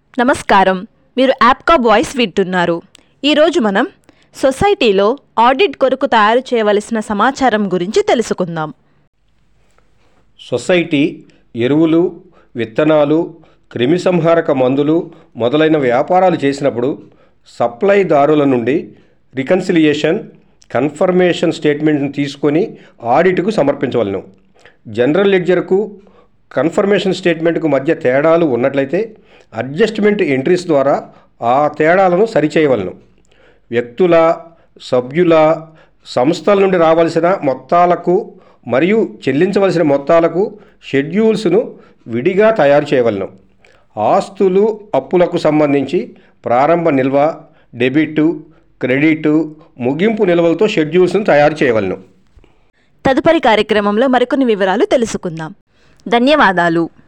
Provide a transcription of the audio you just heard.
నమస్కారం. మీరు యాప్కా వాయిస్ వింటున్నారు. ఈరోజు మనం సొసైటీలో ఆడిట్ కొరకు తయారు చేయవలసిన సమాచారం గురించి తెలుసుకుందాం. సొసైటీ ఎరువులు, విత్తనాలు, క్రిమిసంహారక మందులు మొదలైన వ్యాపారాలు చేసినప్పుడు సప్లైదారుల నుండి రికన్సిలియేషన్, కన్ఫర్మేషన్ స్టేట్మెంట్ను తీసుకొని ఆడిట్కు సమర్పించవలను. జనరల్ లెడ్జర్కు కన్ఫర్మేషన్ స్టేట్మెంట్కు మధ్య తేడాలు ఉన్నట్లయితే అడ్జస్ట్మెంట్ ఎంట్రీస్ ద్వారా ఆ తేడాలను సరిచేయవలను. వ్యక్తుల, సభ్యుల, సంస్థల నుండి రావాల్సిన మొత్తాలకు మరియు చెల్లించవలసిన మొత్తాలకు షెడ్యూల్స్ను విడిగా తయారు చేయవలను. ఆస్తులు, అప్పులకు సంబంధించి ప్రారంభ నిల్వ, డెబిట్, క్రెడిట్, ముగింపు నిల్వలతో షెడ్యూల్స్ను తయారు చేయవలను. తదుపరి కార్యక్రమంలో మరికొన్ని వివరాలు తెలుసుకుందాం. ధన్యవాదాలు.